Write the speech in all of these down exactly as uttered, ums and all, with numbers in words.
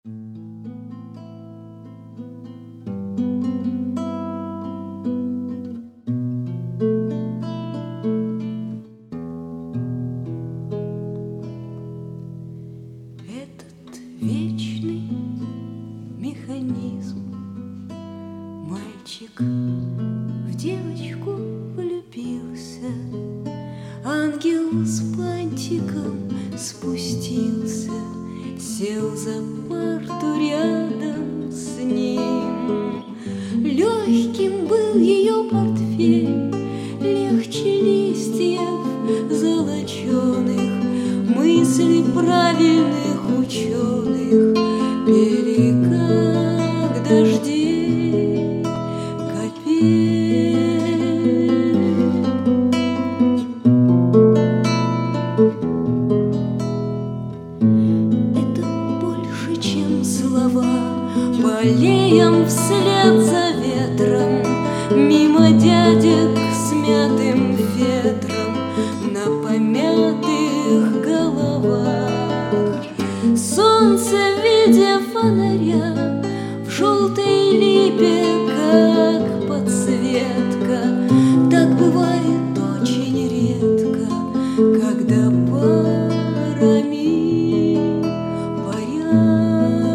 Этот вечный механизм. Мальчик в девочку влюбился, ангел с бантиком спустился, сел за парту рядом с ним. Легким был ее портфель, легче листьев золоченых. Мысли правильных ученых пели, как дожди капель. Это больше, чем слова, по аллеям вслед за ветром, мимо дядек с мятым фетром, на помятых головах. Солнце в виде фонаря в желтой липе, как подсветка. Так бывает очень редко, когда парами парят.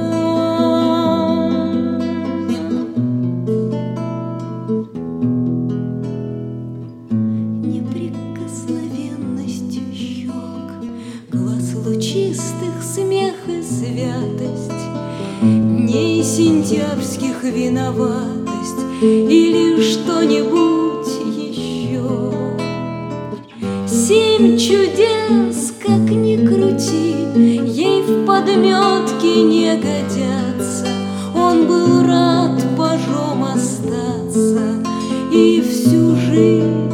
Неприкосновенность щек, глаз лучистых, смех и святость, дней сентябрьских виноватость или что-нибудь еще. Семь чудес, как ни крути, ей в подметке не годятся. Он был рад пажом остаться и всю жизнь